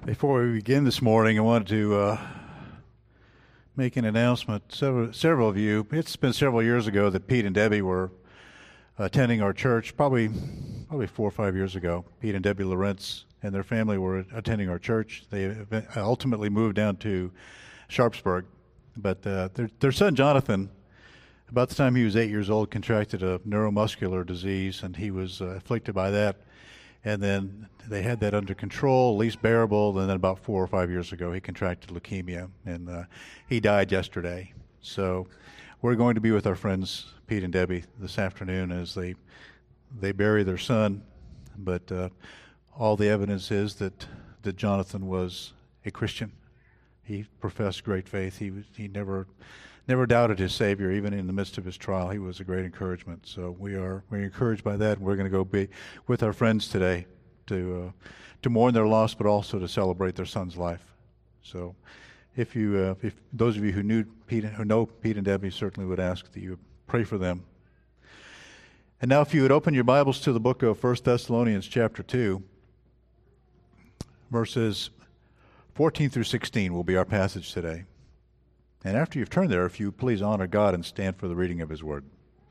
Before we begin this morning, I wanted to make an announcement. Several of you, it's been several years ago that Pete and Debbie were attending our church, probably 4 or 5 years ago. Pete and Debbie Lawrence and their family were attending our church. They ultimately moved down to Sharpsburg. But their son, Jonathan, about the time he was 8 years old, contracted a neuromuscular disease, and he was afflicted by that. And then they had that under control, at least bearable. And then about 4 or 5 years ago, he contracted leukemia, and he died yesterday. So we're going to be with our friends Pete and Debbie this afternoon as they bury their son. But all the evidence is that Jonathan was a Christian. He professed great faith. He never doubted his Savior, even in the midst of his trial. He was a great encouragement. So we're encouraged by that, and we're going to go be with our friends today to mourn their loss, but also to celebrate their son's life. So if those of you who know Pete and Debbie, certainly would ask that you pray for them. And now if you would open your Bibles to the book of 1 Thessalonians chapter 2, verses 14 through 16 will be our passage today. And after you've turned there, if you please honor God and stand for the reading of His Word.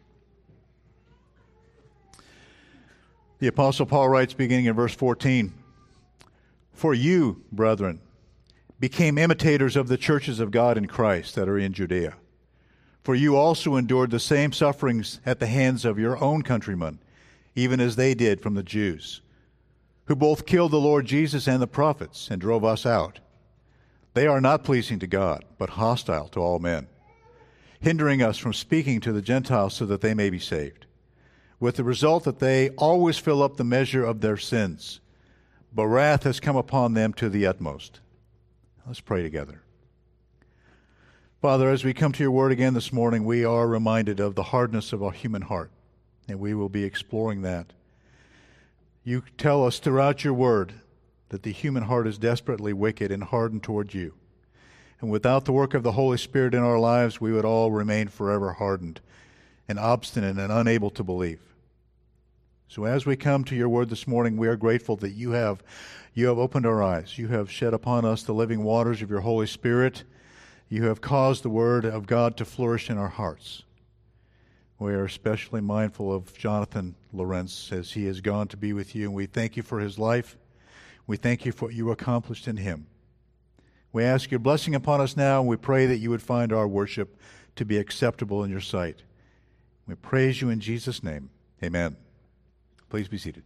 The Apostle Paul writes, beginning in verse 14, "For you, brethren, became imitators of the churches of God in Christ that are in Judea. For you also endured the same sufferings at the hands of your own countrymen, even as they did from the Jews, who both killed the Lord Jesus and the prophets and drove us out. They are not pleasing to God, but hostile to all men, hindering us from speaking to the Gentiles so that they may be saved, with the result that they always fill up the measure of their sins. But wrath has come upon them to the utmost." Let's pray together. Father, as we come to your word again this morning, we are reminded of the hardness of our human heart, and we will be exploring that. You tell us throughout your word that the human heart is desperately wicked and hardened toward you. And without the work of the Holy Spirit in our lives, we would all remain forever hardened and obstinate and unable to believe. So as we come to your word this morning, we are grateful that you have opened our eyes. You have shed upon us the living waters of your Holy Spirit. You have caused the word of God to flourish in our hearts. We are especially mindful of Jonathan Lawrence as he has gone to be with you, and we thank you for his life. We thank you for what you accomplished in him. We ask your blessing upon us now, and we pray that you would find our worship to be acceptable in your sight. We praise you in Jesus' name. Amen. Please be seated.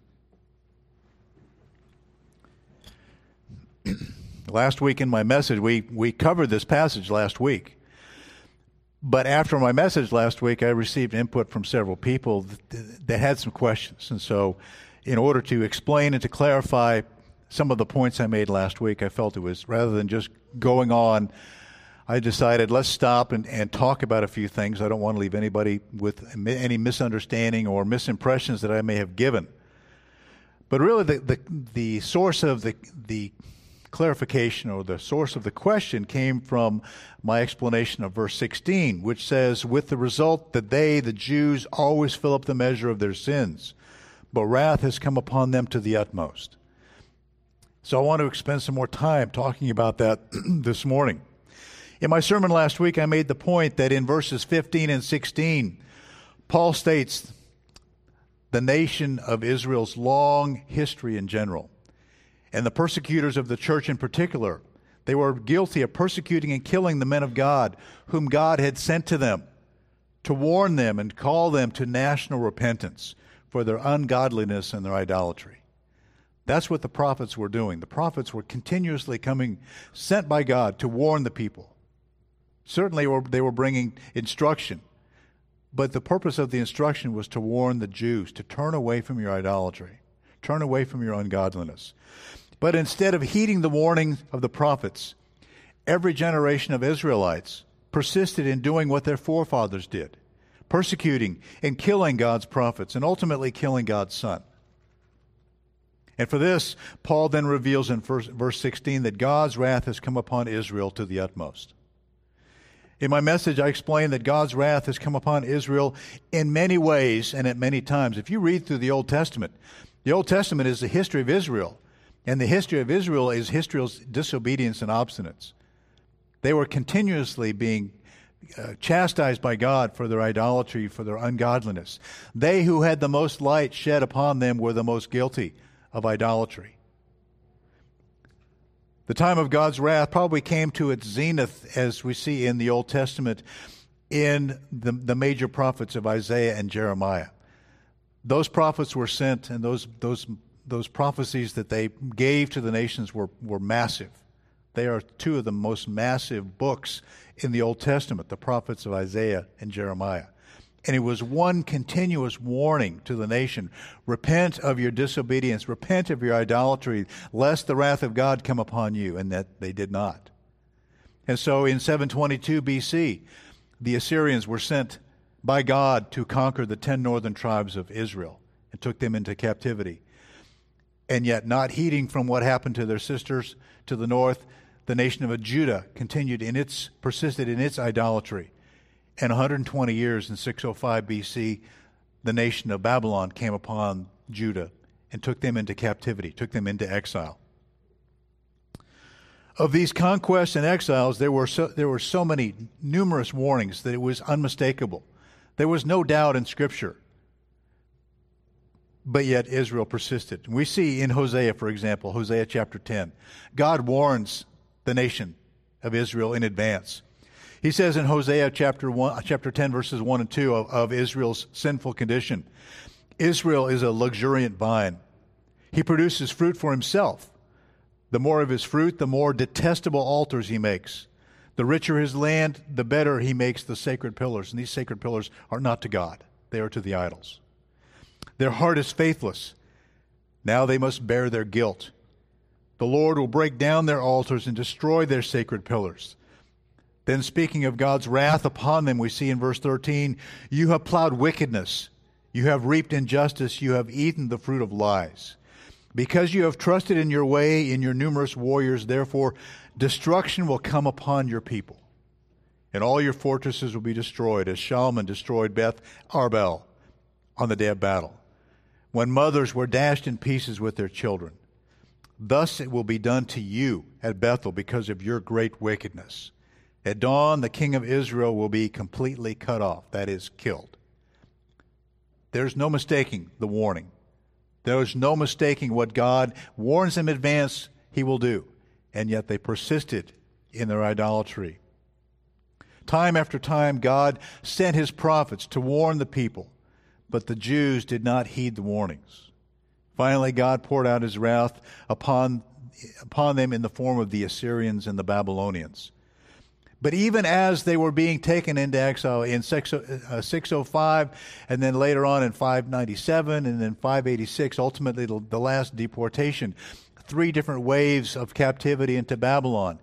Last week in my message, we covered this passage last week. But after my message last week, I received input from several people that had some questions. And so in order to explain and to clarify some of the points I made last week, I felt it was, rather than just going on, I decided let's stop and talk about a few things. I don't want to leave anybody with any misunderstanding or misimpressions that I may have given. But really the source of the clarification, or the source of the question, came from my explanation of verse 16, which says, "With the result that they, the Jews, always fill up the measure of their sins, but wrath has come upon them to the utmost." So I want to spend some more time talking about that this morning. In my sermon last week, I made the point that in verses 15 and 16, Paul states the nation of Israel's long history in general, and the persecutors of the church in particular, they were guilty of persecuting and killing the men of God whom God had sent to them to warn them and call them to national repentance for their ungodliness and their idolatry. That's what the prophets were doing. The prophets were continuously sent by God to warn the people. Certainly they were bringing instruction, but the purpose of the instruction was to warn the Jews to turn away from your idolatry, turn away from your ungodliness. But instead of heeding the warning of the prophets, every generation of Israelites persisted in doing what their forefathers did, persecuting and killing God's prophets, and ultimately killing God's Son. And for this, Paul then reveals in verse 16 that God's wrath has come upon Israel to the utmost. In my message, I explained that God's wrath has come upon Israel in many ways and at many times. If you read through the Old Testament is the history of Israel. And the history of Israel is Israel's disobedience and obstinance. They were continuously being chastised by God for their idolatry, for their ungodliness. They who had the most light shed upon them were the most guilty of idolatry. The time of God's wrath probably came to its zenith, as we see in the Old Testament, in the major prophets of Isaiah and Jeremiah. Those prophets were sent, and those prophecies that they gave to the nations were massive. They are two of the most massive books in the Old Testament, the prophets of Isaiah and Jeremiah. And it was one continuous warning to the nation: repent of your disobedience, repent of your idolatry, lest the wrath of God come upon you, and that they did not. And so in 722 BC, the Assyrians were sent by God to conquer the 10 northern tribes of Israel and took them into captivity. And yet, not heeding from what happened to their sisters to the north, the nation of Judah persisted in its idolatry. And 120 years in 605 BC, the nation of Babylon came upon Judah and took them into captivity, took them into exile. Of these conquests and exiles, there were so many numerous warnings that it was unmistakable. There was no doubt in Scripture. But yet Israel persisted. We see in Hosea, for example, Hosea chapter 10, God warns the nation of Israel in advance. He says in Hosea chapter 10, verses 1 and 2 of Israel's sinful condition, Israel is a luxuriant vine. He produces fruit for himself. The more of his fruit, the more detestable altars he makes. The richer his land, the better he makes the sacred pillars. And these sacred pillars are not to God. They are to the idols. Their heart is faithless. Now they must bear their guilt. The Lord will break down their altars and destroy their sacred pillars. Then, speaking of God's wrath upon them, we see in verse 13, you have plowed wickedness. You have reaped injustice. You have eaten the fruit of lies. Because you have trusted in your way, in your numerous warriors, therefore destruction will come upon your people. And all your fortresses will be destroyed, as Shalman destroyed Beth Arbel on the day of battle, when mothers were dashed in pieces with their children. Thus it will be done to you at Bethel because of your great wickedness. At dawn, the king of Israel will be completely cut off, that is, killed. There's no mistaking the warning. There's no mistaking what God warns them in advance he will do. And yet they persisted in their idolatry. Time after time, God sent his prophets to warn the people, but the Jews did not heed the warnings. Finally, God poured out his wrath upon them in the form of the Assyrians and the Babylonians. But even as they were being taken into exile in 605, and then later on in 597, and then 586, ultimately the last deportation, 3 different waves of captivity into Babylon.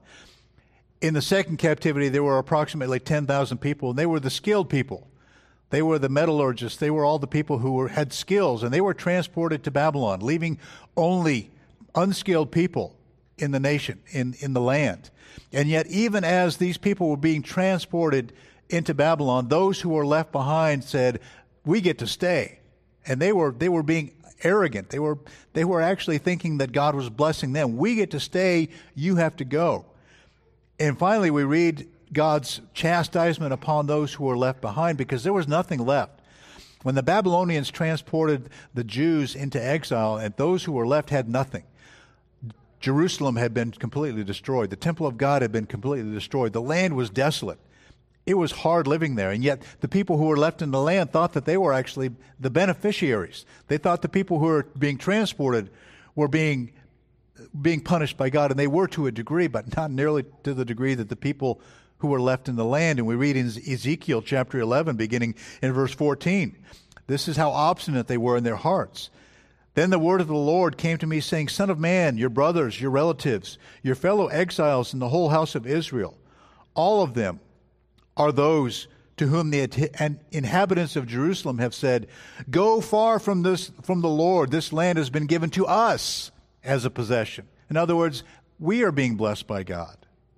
In the second captivity, there were approximately 10,000 people, and they were the skilled people. They were the metallurgists. They were all the people who had skills, and they were transported to Babylon, leaving only unskilled people in the nation, in the land. And yet, even as these people were being transported into Babylon, those who were left behind said, we get to stay. And they were being arrogant. They were actually thinking that God was blessing them. We get to stay, you have to go. And finally, we read God's chastisement upon those who were left behind, because there was nothing left. When the Babylonians transported the Jews into exile, and those who were left had nothing. Jerusalem had been completely destroyed. The temple of God had been completely destroyed. The land was desolate. It was hard living there. And yet the people who were left in the land thought that they were actually the beneficiaries. They thought the people who were being transported were being punished by God. And they were to a degree, but not nearly to the degree that the people who were left in the land. And we read in Ezekiel chapter 11, beginning in verse 14, this is how obstinate they were in their hearts. Then the word of the Lord came to me, saying, Son of man, your brothers, your relatives, your fellow exiles in the whole house of Israel, all of them are those to whom the inhabitants of Jerusalem have said, go far from the Lord. This land has been given to us as a possession. In other words, we are being blessed by God.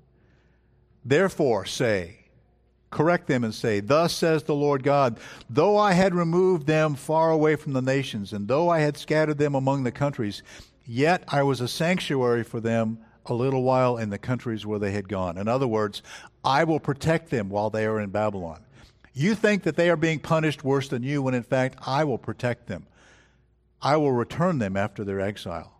Therefore correct them and say, thus says the Lord God, though I had removed them far away from the nations, and though I had scattered them among the countries, Yet I was a sanctuary for them a little while in the countries where they had gone. In other words, I will protect them while they are in Babylon. You think that they are being punished worse than you, when in fact I will protect them. I will return them after their exile.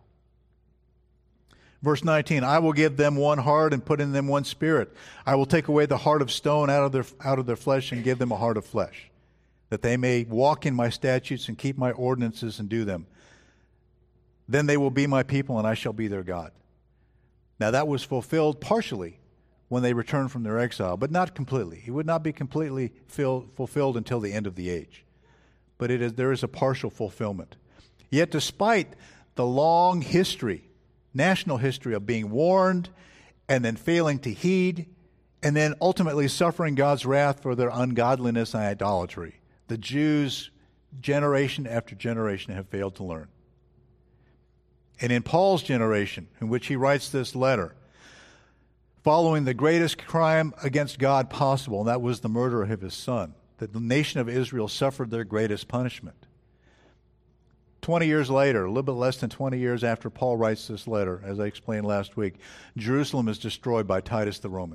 Verse 19, I will give them one heart and put in them one spirit. I will take away the heart of stone out of their flesh and give them a heart of flesh, that they may walk in my statutes and keep my ordinances and do them. Then they will be my people and I shall be their God. Now that was fulfilled partially when they returned from their exile, but not completely. It would not be completely fulfilled until the end of the age. But there is a partial fulfillment. Yet despite the long history, national history of being warned and then failing to heed and then ultimately suffering God's wrath for their ungodliness and idolatry, the Jews, generation after generation, have failed to learn. And in Paul's generation, in which he writes this letter, following the greatest crime against God possible, and that was the murder of his son, that the nation of Israel suffered their greatest punishment. 20 years later, a little bit less than 20 years after Paul writes this letter, as I explained last week, Jerusalem is destroyed by Titus the Roman.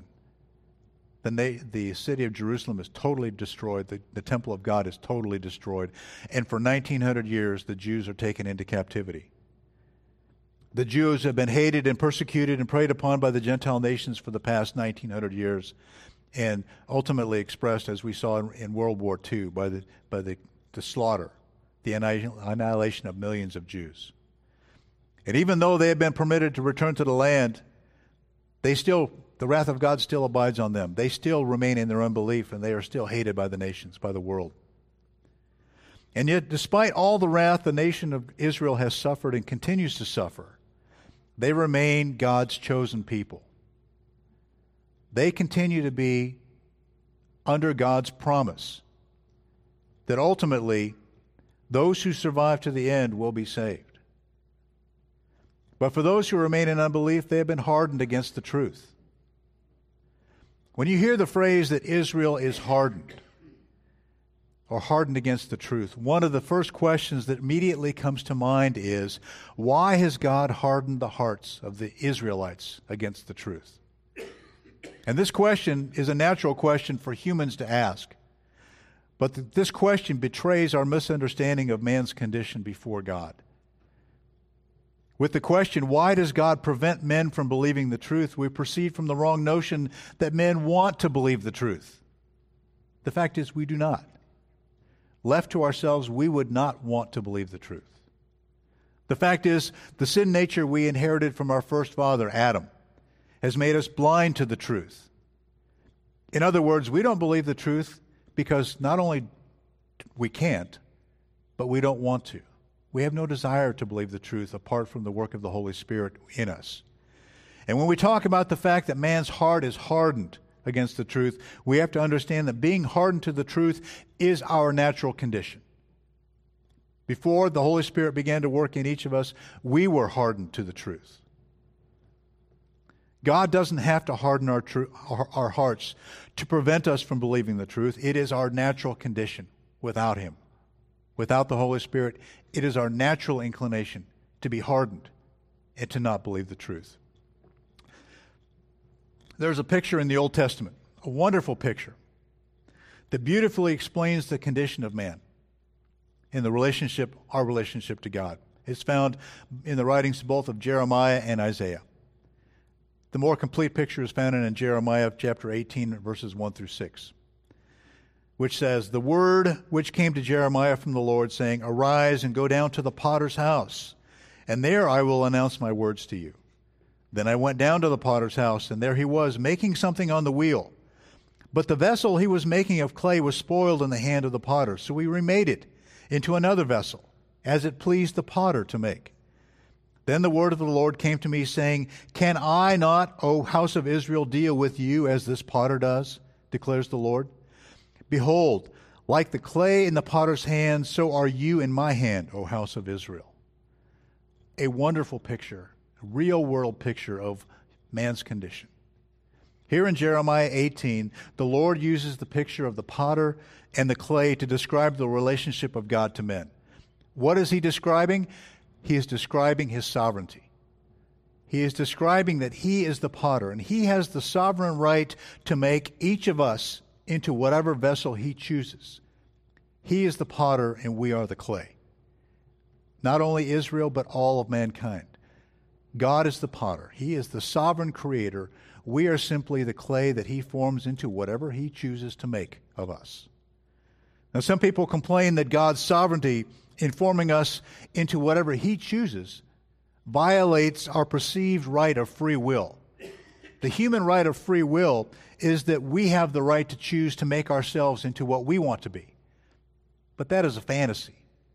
The city of Jerusalem is totally destroyed. The temple of God is totally destroyed. And for 1900 years, the Jews are taken into captivity. The Jews have been hated and persecuted and preyed upon by the Gentile nations for the past 1900 years, and ultimately expressed, as we saw in World War II, by the slaughter, the annihilation of millions of Jews. And even though they have been permitted to return to the land, the wrath of God still abides on them. They still remain in their unbelief, and they are still hated by the nations, by the world. And yet, despite all the wrath the nation of Israel has suffered and continues to suffer, they remain God's chosen people. They continue to be under God's promise that ultimately those who survive to the end will be saved. But for those who remain in unbelief, they have been hardened against the truth. When you hear the phrase that Israel is hardened, or hardened against the truth, one of the first questions that immediately comes to mind is, why has God hardened the hearts of the Israelites against the truth? And this question is a natural question for humans to ask. But this question betrays our misunderstanding of man's condition before God. With the question, why does God prevent men from believing the truth, we proceed from the wrong notion that men want to believe the truth. The fact is, we do not. Left to ourselves, we would not want to believe the truth. The fact is, the sin nature we inherited from our first father, Adam, has made us blind to the truth. In other words, we don't believe the truth because not only we can't, but we don't want to. We have no desire to believe the truth apart from the work of the Holy Spirit in us. And when we talk about the fact that man's heart is hardened against the truth, we have to understand that being hardened to the truth is our natural condition. Before the Holy Spirit began to work in each of us, we were hardened to the truth. God doesn't have to harden our hearts to prevent us from believing the truth. It is our natural condition without Him. Without the Holy Spirit, it is our natural inclination to be hardened and to not believe the truth. There's a picture in the Old Testament, a wonderful picture, that beautifully explains the condition of man in the relationship, our relationship to God. It's found in the writings both of Jeremiah and Isaiah. The more complete picture is found in Jeremiah chapter 18, verses 1 through 6, which says, "The word which came to Jeremiah from the Lord, saying, Arise and go down to the potter's house, and there I will announce my words to you. Then I went down to the potter's house, and there he was, making something on the wheel. But the vessel he was making of clay was spoiled in the hand of the potter, so he remade it into another vessel, as it pleased the potter to make. Then the word of the Lord came to me, saying, Can I not, O house of Israel, deal with you as this potter does, declares the Lord? Behold, like the clay in the potter's hand, so are you in my hand, O house of Israel." A wonderful picture, a real-world picture of man's condition. Here in Jeremiah 18, the Lord uses the picture of the potter and the clay to describe the relationship of God to men. What is He describing? he is describing his sovereignty. He is describing that he is the potter, and he has the sovereign right to make each of us into whatever vessel he chooses. He is the potter, and we are the clay. Not only Israel, but all of mankind. God is the potter. He is the sovereign creator. We are simply the clay that he forms into whatever he chooses to make of us. Now, some people complain that God's sovereignty in forming us into whatever he chooses violates our perceived right of free will. The human right of free will is that we have the right to choose to make ourselves into what we want to be. But that is a fantasy.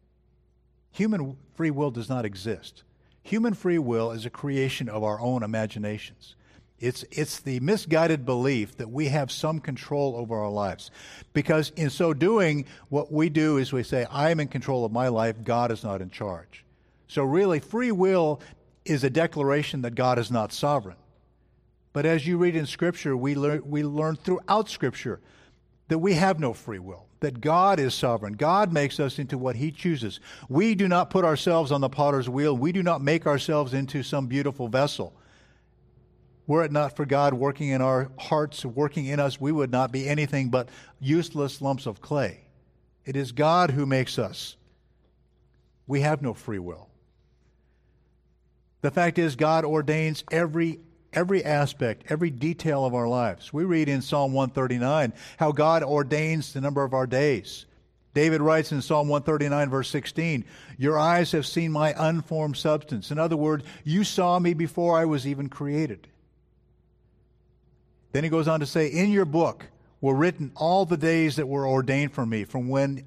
Human free will does not exist. Human free will is a creation of our own imaginations. It's the misguided belief that we have some control over our lives. Because in so doing, what we do is we say, I am in control of my life, God is not in charge. So really, free will is a declaration that God is not sovereign. But as you read in Scripture, we learn throughout Scripture that we have no free will, that God is sovereign. God makes us into what he chooses. We do not put ourselves on the potter's wheel. We do not make ourselves into some beautiful vessel. Were it not for God working in our hearts, working in us, we would not be anything but useless lumps of clay. It is God who makes us. We have no free will. The fact is, God ordains every aspect, every detail of our lives. We read in Psalm 139 how God ordains the number of our days. David writes in Psalm 139, verse 16, your eyes have seen my unformed substance. In other words, you saw me before I was even created. Then he goes on to say, in your book were written all the days that were ordained for me, from when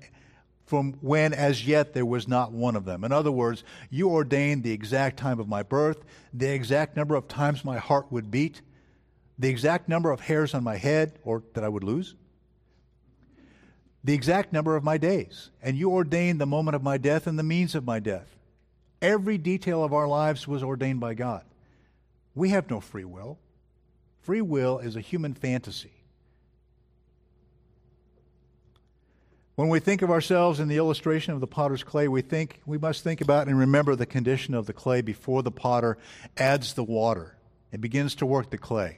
as yet there was not one of them. In other words, you ordained the exact time of my birth, the exact number of times my heart would beat, the exact number of hairs on my head, or that I would lose, the exact number of my days. And you ordained the moment of my death and the means of my death. Every detail of our lives was ordained by God. We have no free will. Free will is a human fantasy. When we think of ourselves in the illustration of the potter's clay, we must think about and remember the condition of the clay before the potter adds the water and begins to work the clay.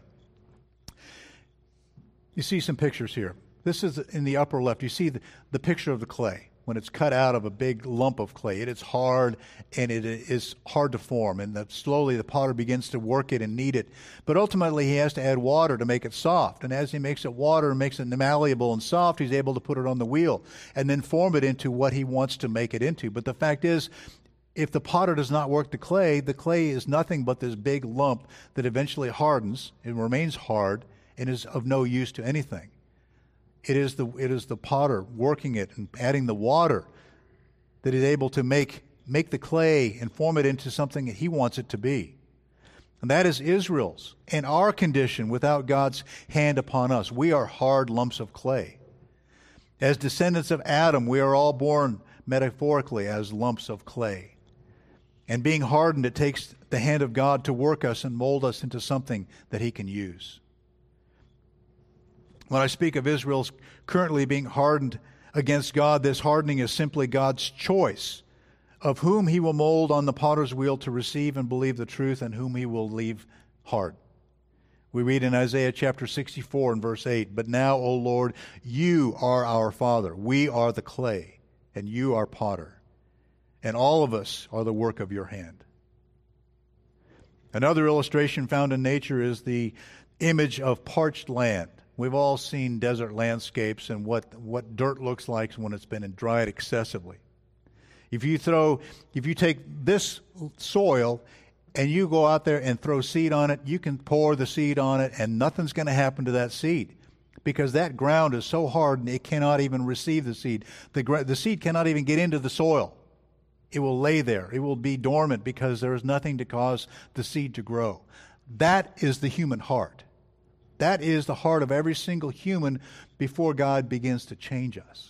You see some pictures here. This is in the upper left. You see the picture of the clay when it's cut out of a big lump of clay. It is hard, and it is hard to form. And slowly the potter begins to work it and knead it. But ultimately he has to add water to make it soft. And as he makes it water and makes it malleable and soft, he's able to put it on the wheel and then form it into what he wants to make it into. But the fact is, if the potter does not work the clay is nothing but this big lump that eventually hardens and remains hard and is of no use to anything. It is the potter working it and adding the water that is able to make the clay and form it into something that he wants it to be. And that is Israel's and our condition without God's hand upon us. We are hard lumps of clay. As descendants of Adam, we are all born metaphorically as lumps of clay. And being hardened, it takes the hand of God to work us and mold us into something that he can use. When I speak of Israel's currently being hardened against God, this hardening is simply God's choice of whom he will mold on the potter's wheel to receive and believe the truth and whom he will leave hard. We read in Isaiah chapter 64 and verse 8, but now, O Lord, you are our Father. We are the clay, and you are potter, and all of us are the work of your hand. Another illustration found in nature is the image of parched land. We've all seen desert landscapes and what dirt looks like when it's been dried excessively. If you take this soil and you go out there and throw seed on it, you can pour the seed on it and nothing's going to happen to that seed because that ground is so hard and it cannot even receive the seed. The seed cannot even get into the soil. It will lay there. It will be dormant because there is nothing to cause the seed to grow. That is the human heart. That is the heart of every single human before God begins to change us.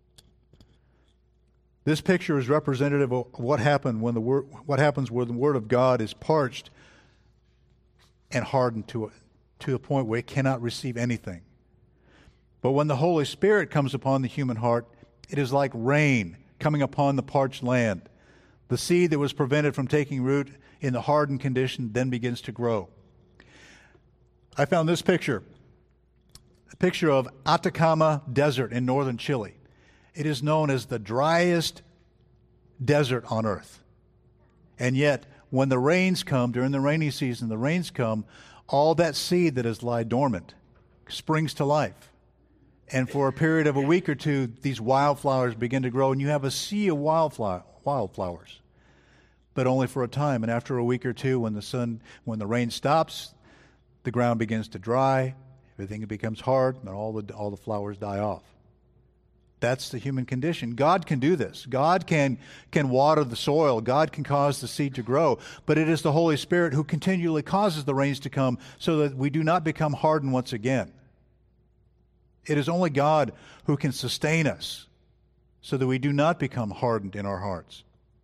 This picture is representative of what happens when the Word of God is parched and hardened to a point where it cannot receive anything. But when the Holy Spirit comes upon the human heart, it is like rain coming upon the parched land. The seed that was prevented from taking root in the hardened condition then begins to grow. I found this picture, a picture of Atacama Desert in northern Chile. It is known as the driest desert on earth. And yet, when the rains come, during the rainy season, the rains come, all that seed that has lied dormant springs to life. And for a period of a week or two, these wildflowers begin to grow, and you have a sea of wildflowers. But only for a time. And after a week or two, when the rain stops, the ground begins to dry, everything becomes hard, and all the flowers die off. That's the human condition. God can do this. God can water the soil. God can cause the seed to grow. But it is the Holy Spirit who continually causes the rains to come so that we do not become hardened once again. It is only God who can sustain us so that we do not become hardened in our hearts.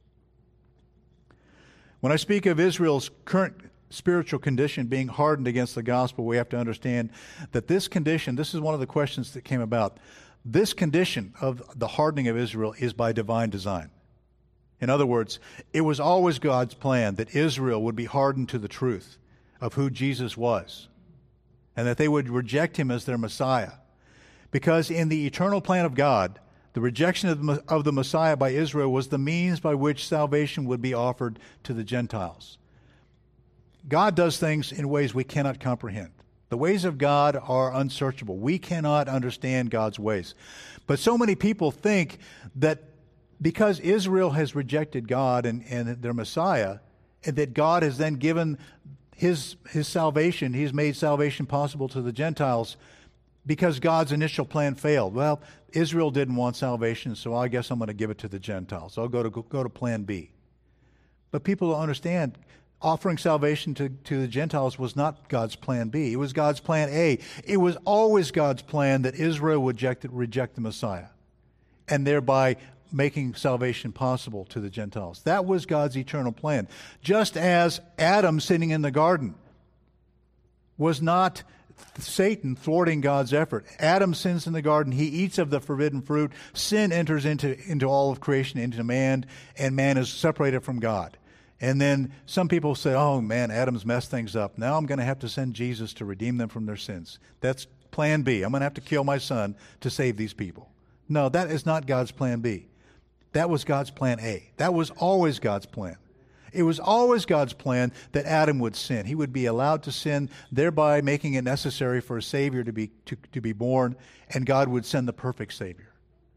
When I speak of Israel's current spiritual condition being hardened against the gospel, we have to understand that this condition, this is one of the questions that came about. This condition of the hardening of Israel is by divine design. In other words, it was always God's plan that Israel would be hardened to the truth of who Jesus was, and that they would reject him as their Messiah. Because in the eternal plan of God, the rejection of the Messiah by Israel was the means by which salvation would be offered to the Gentiles. God does things in ways we cannot comprehend. The ways of God are unsearchable. We cannot understand God's ways. But so many people think that because Israel has rejected God and their Messiah, and that God has then given his salvation, he's made salvation possible to the Gentiles because God's initial plan failed. Well, Israel didn't want salvation, so I guess I'm going to give it to the Gentiles. I'll go to plan B. But people don't understand. Offering salvation to the Gentiles was not God's plan B. It was God's plan A. It was always God's plan that Israel would reject the Messiah, and thereby making salvation possible to the Gentiles. That was God's eternal plan. Just as Adam sitting in the garden was not Satan thwarting God's effort. Adam sins in the garden. He eats of the forbidden fruit. Sin enters into all of creation, into man, and man is separated from God. And then some people say, oh man, Adam's messed things up. Now I'm going to have to send Jesus to redeem them from their sins. That's plan B. I'm going to have to kill my son to save these people. No, that is not God's plan B. That was God's plan A. That was always God's plan. It was always God's plan that Adam would sin. He would be allowed to sin, thereby making it necessary for a Savior to be born, and God would send the perfect Savior.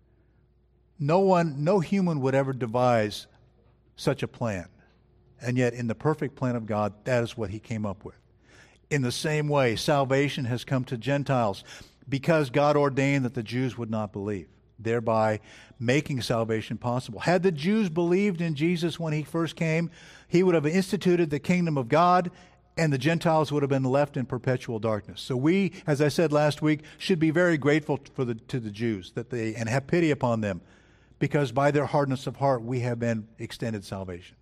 No human would ever devise such a plan. And yet, in the perfect plan of God, that is what he came up with. In the same way, salvation has come to Gentiles because God ordained that the Jews would not believe, thereby making salvation possible. Had the Jews believed in Jesus when he first came, he would have instituted the kingdom of God, and the Gentiles would have been left in perpetual darkness. So we, as I said last week, should be very grateful to the Jews and have pity upon them, because by their hardness of heart, we have been extended salvation.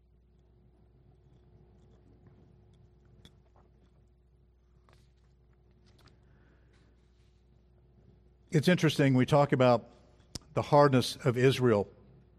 It's interesting, we talk about the hardness of Israel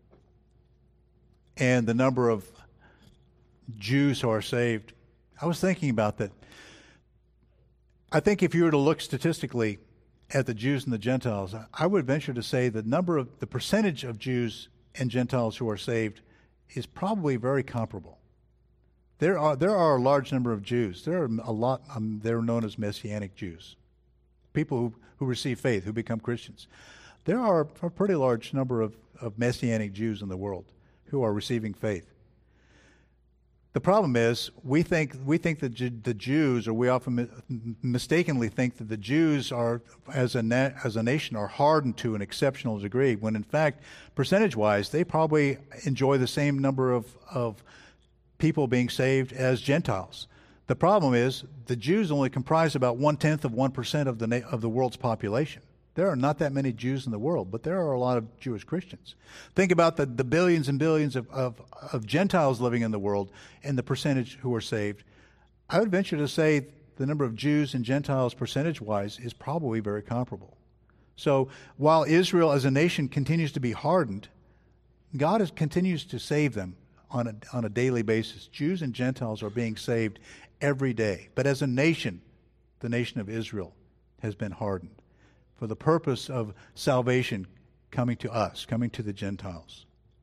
and the number of Jews who are saved. I was thinking about that. I think if you were to look statistically at the Jews and the Gentiles, I would venture to say the percentage of Jews and Gentiles who are saved is probably very comparable. There are a large number of Jews. There are a lot. They're known as Messianic Jews, people who receive faith, who become Christians. There are a pretty large number of Messianic Jews in the world who are receiving faith. The problem is we think that the Jews, or we often mistakenly think that the Jews are, as a nation, are hardened to an exceptional degree, when in fact, percentage-wise, they probably enjoy the same number of people being saved as Gentiles. The problem is the Jews only comprise about 0.1% of the world's population. There are not that many Jews in the world, but there are a lot of Jewish Christians. Think about the billions and billions of Gentiles living in the world and the percentage who are saved. I would venture to say the number of Jews and Gentiles percentage-wise is probably very comparable. So while Israel as a nation continues to be hardened, God continues to save them on a daily basis. Jews and Gentiles are being saved every day. But as a nation, the nation of Israel has been hardened for the purpose of salvation coming to us, coming to the Gentiles.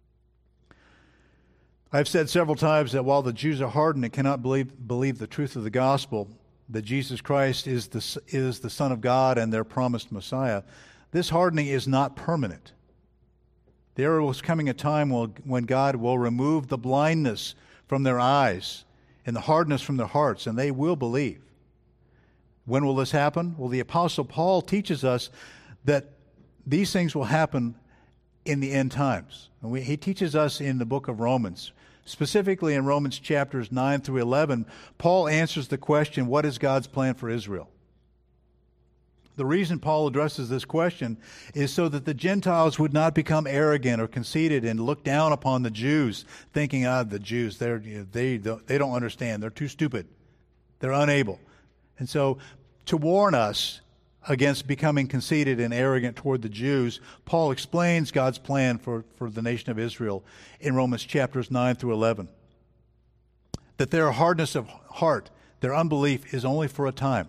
I've said several times that while the Jews are hardened and cannot believe the truth of the gospel, that Jesus Christ is the Son of God and their promised Messiah, this hardening is not permanent. There was coming a time when God will remove the blindness from their eyes and the hardness from their hearts, and they will believe. When will this happen? Well, the Apostle Paul teaches us that these things will happen in the end times. And he teaches us in the book of Romans. Specifically in Romans chapters 9 through 11, Paul answers the question, what is God's plan for Israel? The reason Paul addresses this question is so that the Gentiles would not become arrogant or conceited and look down upon the Jews, thinking, the Jews, they don't understand. They're too stupid. They're unable. And so to warn us against becoming conceited and arrogant toward the Jews, Paul explains God's plan for the nation of Israel in Romans chapters 9 through 11. That their hardness of heart, their unbelief, is only for a time.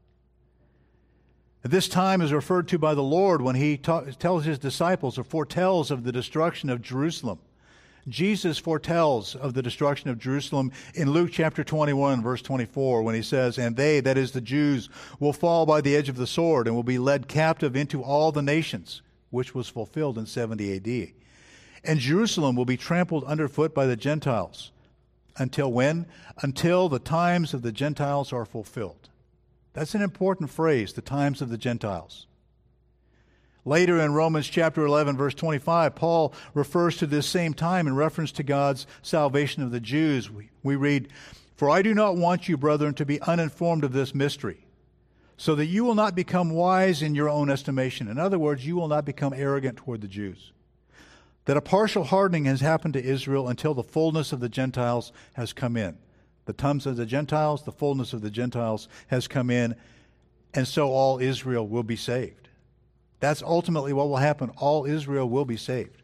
This time is referred to by the Lord when he tells his disciples or foretells of the destruction of Jerusalem. Jesus foretells of the destruction of Jerusalem in Luke chapter 21, verse 24, when he says, "And they, that is the Jews, will fall by the edge of the sword and will be led captive into all the nations," which was fulfilled in 70 A.D. "And Jerusalem will be trampled underfoot by the Gentiles." Until when? Until the times of the Gentiles are fulfilled. That's an important phrase, the times of the Gentiles. Later in Romans chapter 11, verse 25, Paul refers to this same time in reference to God's salvation of the Jews. We read, "For I do not want you, brethren, to be uninformed of this mystery, so that you will not become wise in your own estimation." In other words, you will not become arrogant toward the Jews. "That a partial hardening has happened to Israel until the fullness of the Gentiles has come in." The times of the Gentiles, the fullness of the Gentiles has come in, and so all Israel will be saved. That's ultimately what will happen. All Israel will be saved.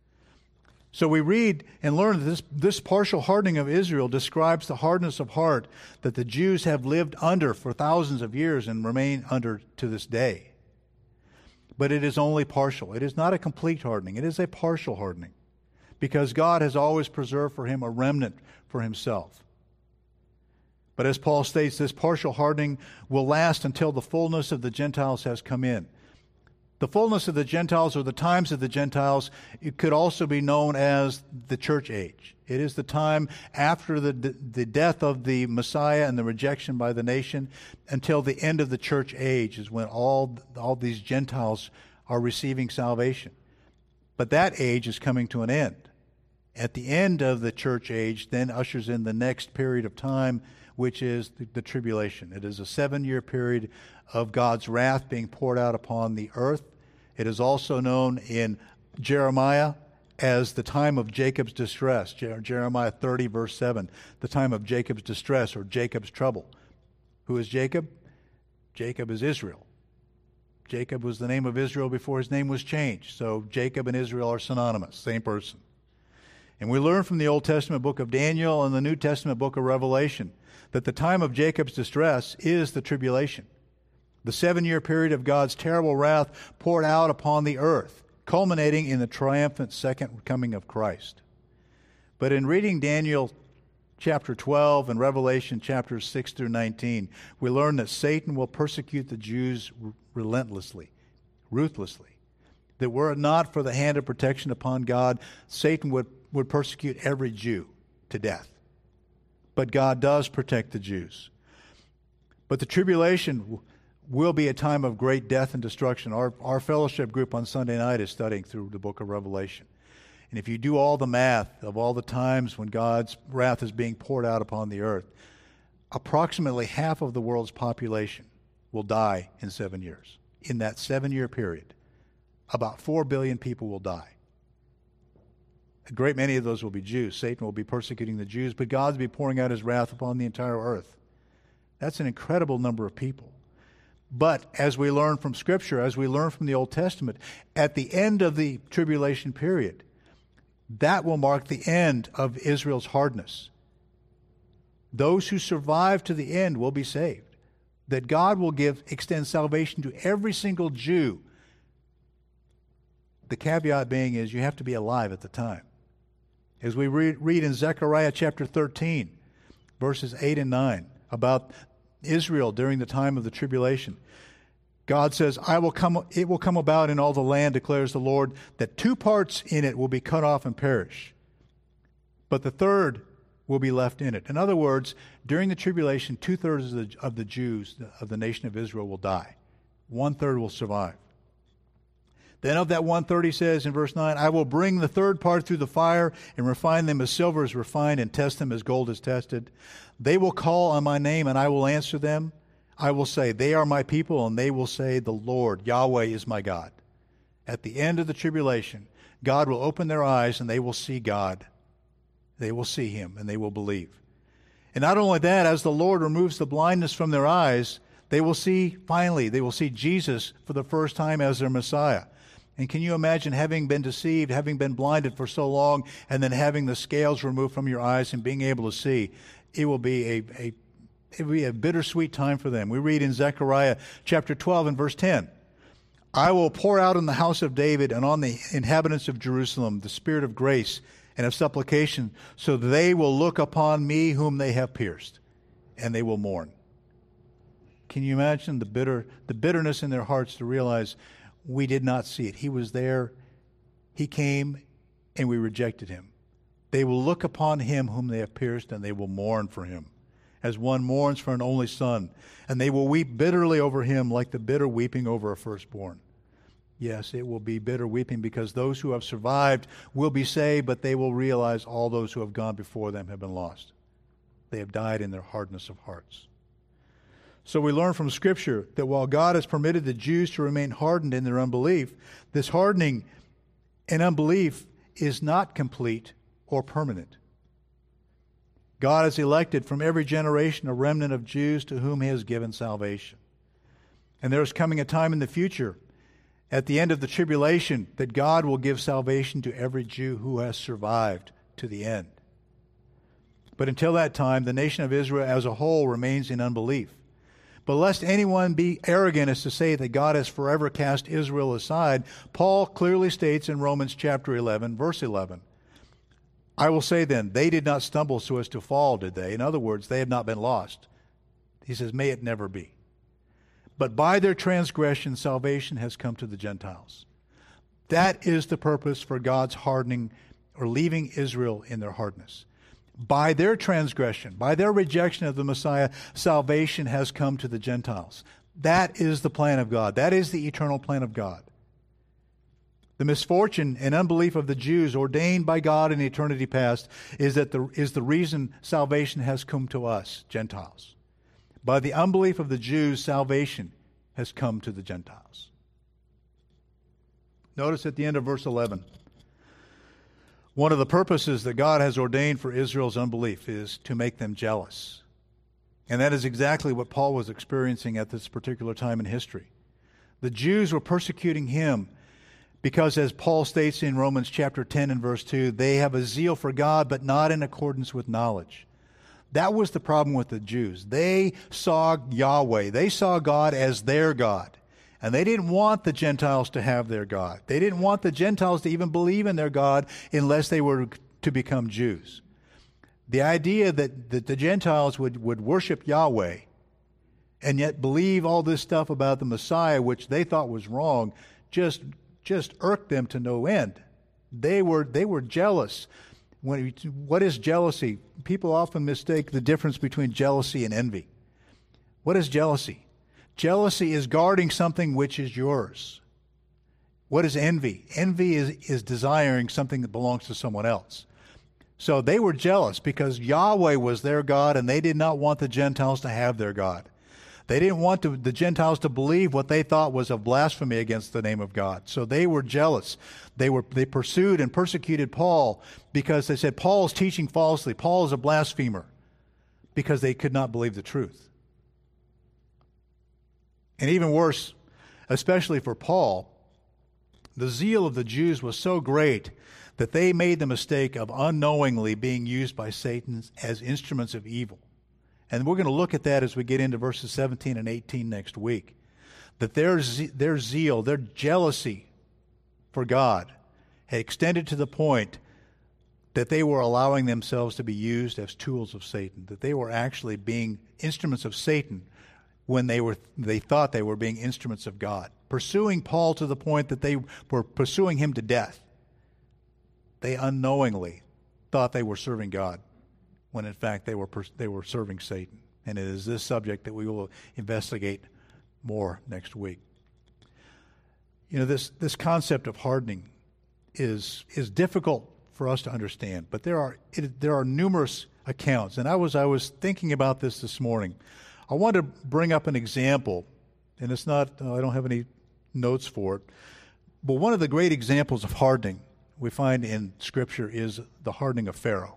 So we read and learn that this partial hardening of Israel describes the hardness of heart that the Jews have lived under for thousands of years and remain under to this day. But it is only partial. It is not a complete hardening. It is a partial hardening, because God has always preserved for him a remnant for himself. But as Paul states, this partial hardening will last until the fullness of the Gentiles has come in. The fullness of the Gentiles, or the times of the Gentiles, it could also be known as the church age. It is the time after the death of the Messiah and the rejection by the nation until the end of the church age is when all these Gentiles are receiving salvation. But that age is coming to an end. At the end of the church age then ushers in the next period of time, which is the tribulation. It is a 7-year period of God's wrath being poured out upon the earth. It is also known in Jeremiah as the time of Jacob's distress. Jeremiah 30, verse 7, the time of Jacob's distress, or Jacob's trouble. Who is Jacob? Jacob is Israel. Jacob was the name of Israel before his name was changed. So Jacob and Israel are synonymous, same person. And we learn from the Old Testament book of Daniel and the New Testament book of Revelation that the time of Jacob's distress is the tribulation. The 7-year period of God's terrible wrath poured out upon the earth, culminating in the triumphant second coming of Christ. But in reading Daniel chapter 12 and Revelation chapters 6 through 19, we learn that Satan will persecute the Jews relentlessly, ruthlessly. That were it not for the hand of protection upon God, Satan would persecute every Jew to death. But God does protect the Jews. But the tribulation will be a time of great death and destruction. Our fellowship group on Sunday night is studying through the book of Revelation. And if you do all the math of all the times when God's wrath is being poured out upon the earth, approximately half of the world's population will die in 7 years. In that 7-year period, about 4 billion people will die. A great many of those will be Jews. Satan will be persecuting the Jews, but God will be pouring out his wrath upon the entire earth. That's an incredible number of people. But as we learn from Scripture, as we learn from the Old Testament, at the end of the tribulation period, That will mark the end of Israel's hardness. Those who survive to the end will be saved. That God will extend salvation to every single Jew. The caveat being is you have to be alive at the time. As we read in Zechariah chapter 13, verses 8 and 9, about Israel during the time of the tribulation, God says, it will come about in all the land, declares the Lord, that 2 parts in it will be cut off and perish, but the third will be left in it. In other words, during the tribulation, 2/3 of the Jews of the nation of Israel will die. 1/3 will survive. Then of that 1/3, he says in verse 9, I will bring the third part through the fire and refine them as silver is refined and test them as gold is tested. They will call on my name and I will answer them. I will say, they are my people, and they will say, the Lord, Yahweh, is my God. At the end of the tribulation, God will open their eyes and they will see God. They will see Him and they will believe. And not only that, as the Lord removes the blindness from their eyes, they will see Jesus for the first time as their Messiah. And can you imagine having been deceived, having been blinded for so long, and then having the scales removed from your eyes and being able to see? It will be a bittersweet time for them. We read in Zechariah chapter 12 and verse 10, I will pour out on the house of David and on the inhabitants of Jerusalem the spirit of grace and of supplication, so they will look upon me whom they have pierced, and they will mourn. Can you imagine the bitterness in their hearts to realize we did not see it? He was there, He came, and we rejected Him. They will look upon Him whom they have pierced, and they will mourn for Him, as one mourns for an only son, and they will weep bitterly over him like the bitter weeping over a firstborn. Yes, it will be bitter weeping because those who have survived will be saved, but they will realize all those who have gone before them have been lost. They have died in their hardness of hearts. So we learn from Scripture that while God has permitted the Jews to remain hardened in their unbelief, this hardening and unbelief is not complete or permanent. God has elected from every generation a remnant of Jews to whom He has given salvation. And there is coming a time in the future, at the end of the tribulation, that God will give salvation to every Jew who has survived to the end. But until that time, the nation of Israel as a whole remains in unbelief. But lest anyone be arrogant as to say that God has forever cast Israel aside, Paul clearly states in Romans chapter 11, verse 11, I will say then, they did not stumble so as to fall, did they? In other words, they have not been lost. He says, may it never be. But by their transgression, salvation has come to the Gentiles. That is the purpose for God's hardening or leaving Israel in their hardness. By their transgression, by their rejection of the Messiah, salvation has come to the Gentiles. That is the plan of God. That is the eternal plan of God. The misfortune and unbelief of the Jews ordained by God in eternity past is the reason salvation has come to us, Gentiles. By the unbelief of the Jews, salvation has come to the Gentiles. Notice at the end of verse 11, one of the purposes that God has ordained for Israel's unbelief is to make them jealous. And that is exactly what Paul was experiencing at this particular time in history. The Jews were persecuting him because, as Paul states in Romans chapter 10 and verse 2, they have a zeal for God, but not in accordance with knowledge. That was the problem with the Jews. They saw Yahweh. They saw God as their God. And they didn't want the Gentiles to have their God. They didn't want the Gentiles to even believe in their God unless they were to become Jews. The idea that the Gentiles would worship Yahweh and yet believe all this stuff about the Messiah, which they thought was wrong, just irked them to no end. They were jealous. What is jealousy? People often mistake the difference between jealousy and envy. What is jealousy? Jealousy is guarding something which is yours. What is envy? Envy is desiring something that belongs to someone else. So they were jealous because Yahweh was their God and they did not want the Gentiles to have their God. They didn't want the Gentiles to believe what they thought was a blasphemy against the name of God. So they were jealous. They pursued and persecuted Paul because they said, Paul is teaching falsely. Paul is a blasphemer, because they could not believe the truth. And even worse, especially for Paul, the zeal of the Jews was so great that they made the mistake of unknowingly being used by Satan as instruments of evil. And we're going to look at that as we get into verses 17 and 18 next week. That their zeal, their jealousy for God had extended to the point that they were allowing themselves to be used as tools of Satan, that they were actually being instruments of Satan when they thought they were being instruments of God, pursuing Paul to the point that they were pursuing him to death. They unknowingly thought they were serving God, when in fact they were serving Satan. And it is this subject that we will investigate more next week. You know, this concept of hardening is difficult for us to understand, but there are numerous accounts. And I was thinking about this morning. I want to bring up an example, and it's not, I don't have any notes for it, but one of the great examples of hardening we find in Scripture is the hardening of Pharaoh.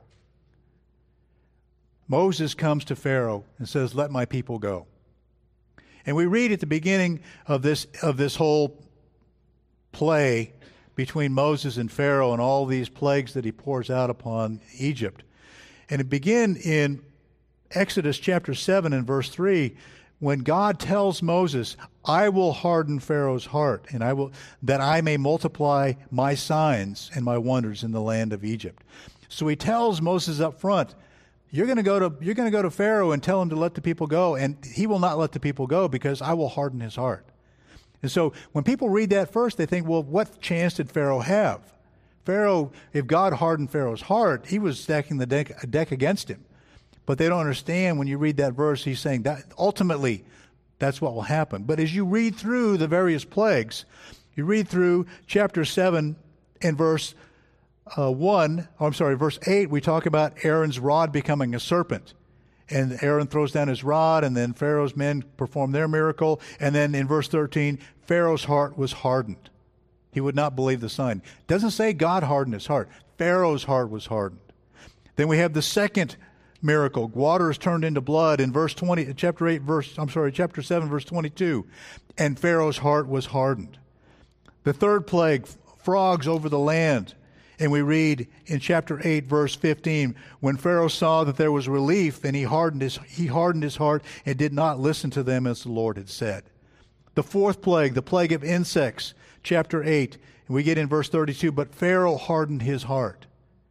Moses comes to Pharaoh and says, "Let my people go." And we read at the beginning of this whole play between Moses and Pharaoh and all these plagues that he pours out upon Egypt. And it begins in Exodus chapter 7 and verse 3, when God tells Moses, "I will harden Pharaoh's heart, and that I may multiply my signs and my wonders in the land of Egypt." So he tells Moses up front, You're going to go to Pharaoh and tell him to let the people go, and he will not let the people go because I will harden his heart. And so when people read that first, they think, well, what chance did Pharaoh have? Pharaoh, if God hardened Pharaoh's heart, he was stacking the deck against him. But they don't understand when you read that verse, he's saying that ultimately that's what will happen. But as you read through the various plagues, you read through chapter 7 and verse 8, we talk about Aaron's rod becoming a serpent. And Aaron throws down his rod, and then Pharaoh's men perform their miracle. And then in verse 13, Pharaoh's heart was hardened. He would not believe the sign. It doesn't say God hardened his heart. Pharaoh's heart was hardened. Then we have the second miracle. Water is turned into blood in chapter 7, verse 22. And Pharaoh's heart was hardened. The third plague, frogs over the land. And we read in chapter 8, verse 15, when Pharaoh saw that there was relief, then he hardened his heart and did not listen to them as the Lord had said. The fourth plague, the plague of insects, chapter 8, and we get in verse 32, but Pharaoh hardened his heart.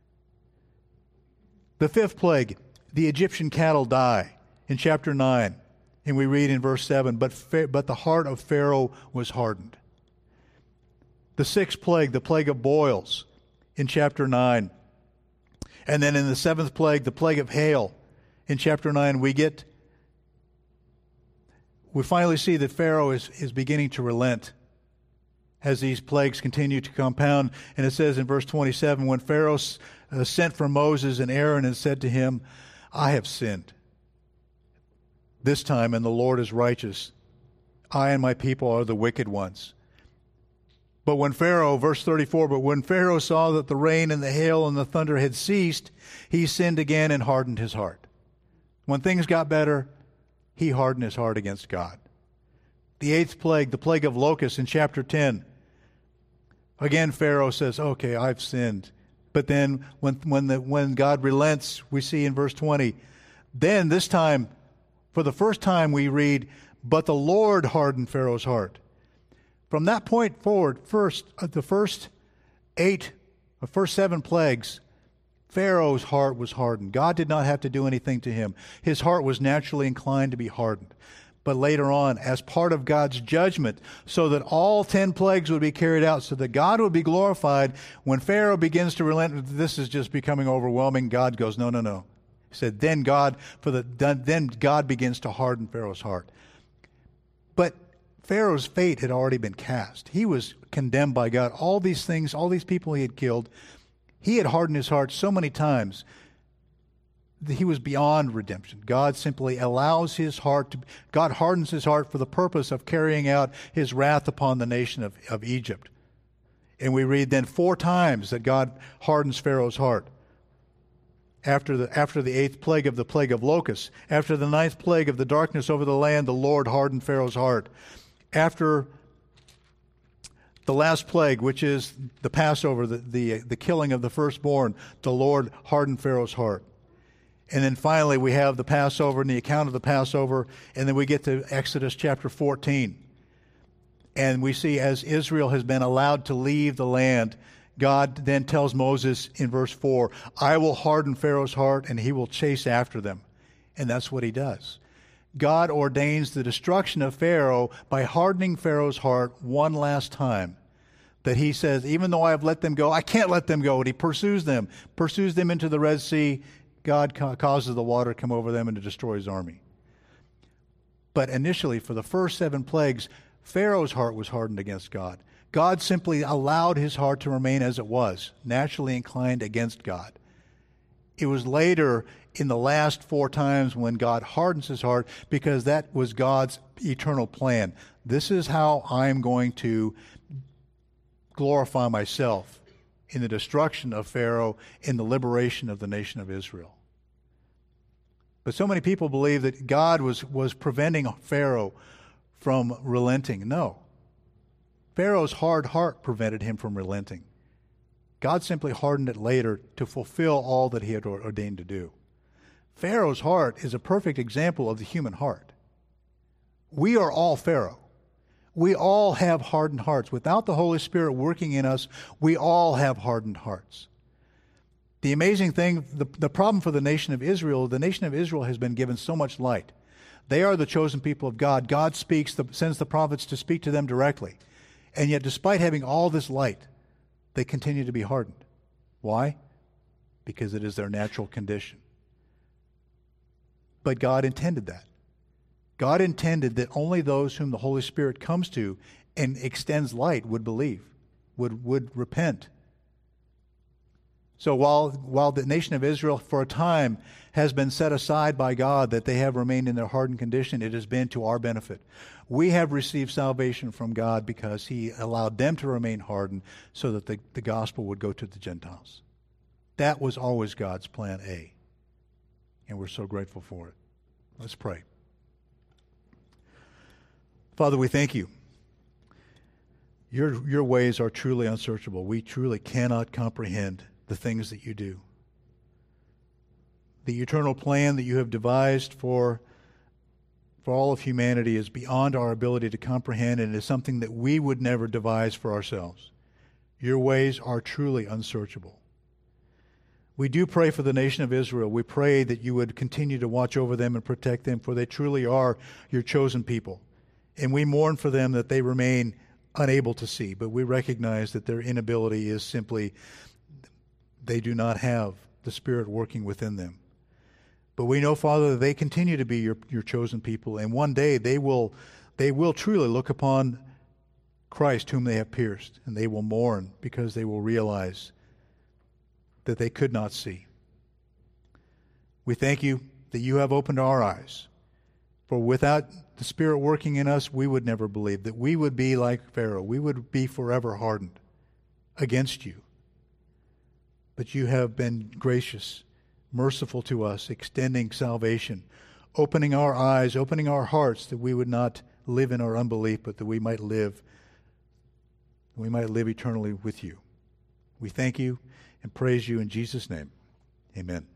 The fifth plague, the Egyptian cattle die, in chapter 9, and we read in verse 7, but the heart of Pharaoh was hardened. The sixth plague, the plague of boils, in chapter 9. And then in the seventh plague, the plague of hail, in chapter 9, we finally see that Pharaoh is beginning to relent as these plagues continue to compound. And it says in verse 27, when Pharaoh sent for Moses and Aaron and said to him, "I have sinned this time, and the Lord is righteous. I and my people are the wicked ones." But when Pharaoh, verse 34, but when Pharaoh saw that the rain and the hail and the thunder had ceased, he sinned again and hardened his heart. When things got better, he hardened his heart against God. The eighth plague, the plague of locusts in chapter 10. Again, Pharaoh says, "Okay, I've sinned." But then when God relents, we see in verse 20, then this time, for the first time we read, but the Lord hardened Pharaoh's heart. From that point forward, the first 7 plagues, Pharaoh's heart was hardened. God did not have to do anything to him. His heart was naturally inclined to be hardened. But later on, as part of God's judgment, so that all 10 plagues would be carried out, so that God would be glorified, when Pharaoh begins to relent, this is just becoming overwhelming, God goes, no. He said, then God begins to harden Pharaoh's heart. But Pharaoh's fate had already been cast. He was condemned by God. All these things, all these people he had killed, he had hardened his heart so many times that he was beyond redemption. God simply allows his heart God hardens his heart for the purpose of carrying out his wrath upon the nation of Egypt. And we read then 4 times that God hardens Pharaoh's heart. After the 8th plague of the plague of locusts, after the 9th plague of the darkness over the land, the Lord hardened Pharaoh's heart. After The last plague, which is the Passover, the killing of the firstborn, the Lord hardened Pharaoh's heart. And then finally we have the Passover and the account of the Passover, and then we get to Exodus chapter 14. And we see as Israel has been allowed to leave the land, God then tells Moses in verse 4, I will harden Pharaoh's heart and he will chase after them. And that's what he does. God ordains the destruction of Pharaoh by hardening Pharaoh's heart one last time. That he says, even though I have let them go, I can't let them go. And he pursues them into the Red Sea. God causes the water to come over them and to destroy his army. But initially, for the first 7 plagues, Pharaoh's heart was hardened against God. God simply allowed his heart to remain as it was, naturally inclined against God. It was later in the last 4 times when God hardens his heart, because that was God's eternal plan. This is how I'm going to glorify myself in the destruction of Pharaoh, in the liberation of the nation of Israel. But so many people believe that God was preventing Pharaoh from relenting. No. Pharaoh's hard heart prevented him from relenting. God simply hardened it later to fulfill all that he had ordained to do. Pharaoh's heart is a perfect example of the human heart. We are all Pharaoh. We all have hardened hearts. Without the Holy Spirit working in us, we all have hardened hearts. The amazing thing, the problem for the nation of Israel has been given so much light. They are the chosen people of God. God sends the prophets to speak to them directly. And yet, despite having all this light, they continue to be hardened. Why? Because it is their natural condition. But God intended that. God intended that only those whom the Holy Spirit comes to and extends light would believe, would repent. So while the nation of Israel for a time has been set aside by God, that they have remained in their hardened condition, it has been to our benefit. We have received salvation from God because he allowed them to remain hardened so that the gospel would go to the Gentiles. That was always God's plan A. And we're so grateful for it. Let's pray. Father, we thank you. Your ways are truly unsearchable. We truly cannot comprehend the things that you do. The eternal plan that you have devised for all of humanity is beyond our ability to comprehend, and is something that we would never devise for ourselves. Your ways are truly unsearchable. We do pray for the nation of Israel. We pray that you would continue to watch over them and protect them, for they truly are your chosen people. And we mourn for them that they remain unable to see, but we recognize that their inability is simply they do not have the Spirit working within them. But we know, Father, that they continue to be your chosen people, and one day they will truly look upon Christ whom they have pierced, and they will mourn because they will realize that they could not see. We thank you that you have opened our eyes, for without the Spirit working in us, we would never believe, that we would be like Pharaoh. We would be forever hardened against you. But you have been gracious, merciful to us, extending salvation, opening our eyes, opening our hearts, that we would not live in our unbelief, but that we might live eternally with you. We thank you and praise you in Jesus' name. Amen.